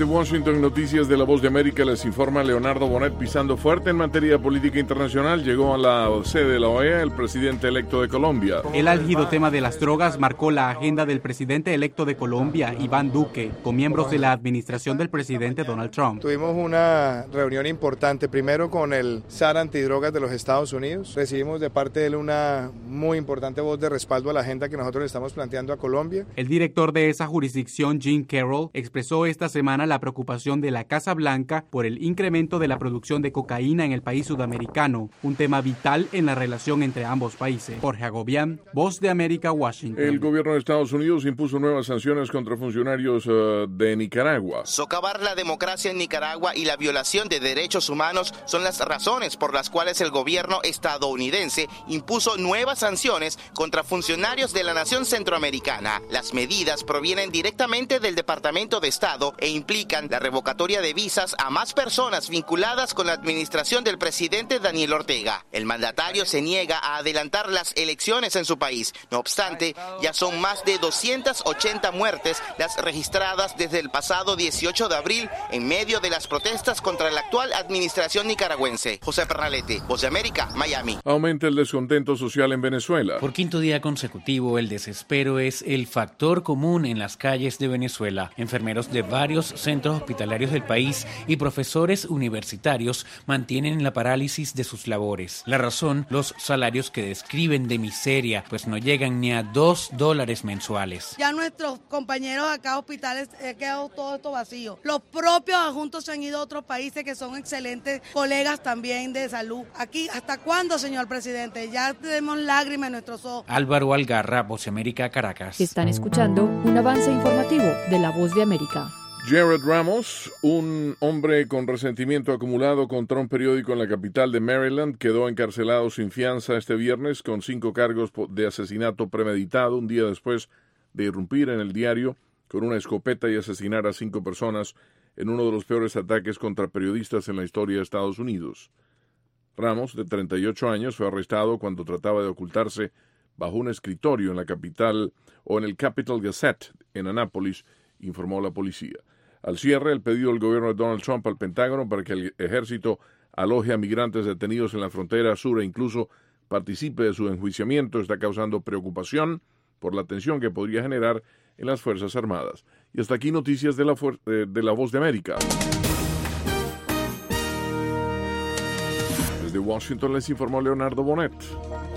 Desde Washington, Noticias de La Voz de América, les informa Leonardo Bonet. Pisando fuerte en materia de política internacional, llegó a la sede de la OEA el presidente electo de Colombia. El álgido tema de las drogas marcó la agenda del presidente electo de Colombia, Iván Duque, con miembros de la administración del presidente Donald Trump. Tuvimos una reunión importante, primero con el SAR antidrogas de los Estados Unidos. Recibimos de parte de él una muy importante voz de respaldo a la agenda que nosotros le estamos planteando a Colombia. El director de esa jurisdicción, Jim Carroll, expresó esta semana la preocupación de la Casa Blanca por el incremento de la producción de cocaína en el país sudamericano, un tema vital en la relación entre ambos países. Jorge Agobián, Voz de América, Washington. El gobierno de Estados Unidos impuso nuevas sanciones contra funcionarios de Nicaragua. Socavar la democracia en Nicaragua y la violación de derechos humanos son las razones por las cuales el gobierno estadounidense impuso nuevas sanciones contra funcionarios de la nación centroamericana. Las medidas provienen directamente del Departamento de Estado e implican la revocatoria de visas a más personas vinculadas con la administración del presidente Daniel Ortega. El mandatario se niega a adelantar las elecciones en su país. No obstante, ya son más de 280 muertes las registradas desde el pasado 18 de abril en medio de las protestas contra la actual administración nicaragüense. José Pernalete, Voz de América, Miami. Aumenta el descontento social en Venezuela. Por quinto día consecutivo, el desespero es el factor común en las calles de Venezuela. Enfermeros de varios centros hospitalarios del país y profesores universitarios mantienen la parálisis de sus labores. La razón, los salarios que describen de miseria, pues no llegan ni a $2 mensuales. Ya nuestros compañeros acá hospitales ha quedado todo esto vacío. Los propios adjuntos se han ido a otros países que son excelentes colegas también de salud. Aquí, ¿hasta cuándo, señor presidente? Ya tenemos lágrimas en nuestros ojos. Álvaro Algarra, Voz de América, Caracas. Están escuchando un avance informativo de La Voz de América. Jared Ramos, un hombre con resentimiento acumulado contra un periódico en la capital de Maryland, quedó encarcelado sin fianza este viernes con 5 cargos de asesinato premeditado, un día después de irrumpir en el diario con una escopeta y asesinar a 5 personas en uno de los peores ataques contra periodistas en la historia de Estados Unidos. Ramos, de 38 años, fue arrestado cuando trataba de ocultarse bajo un escritorio en la capital o en el Capital Gazette en Annapolis, informó la policía. Al cierre, el pedido del gobierno de Donald Trump al Pentágono para que el ejército aloje a migrantes detenidos en la frontera sur e incluso participe de su enjuiciamiento está causando preocupación por la tensión que podría generar en las Fuerzas Armadas. Y hasta aquí noticias de la Voz de América. Desde Washington les informó Leonardo Bonet.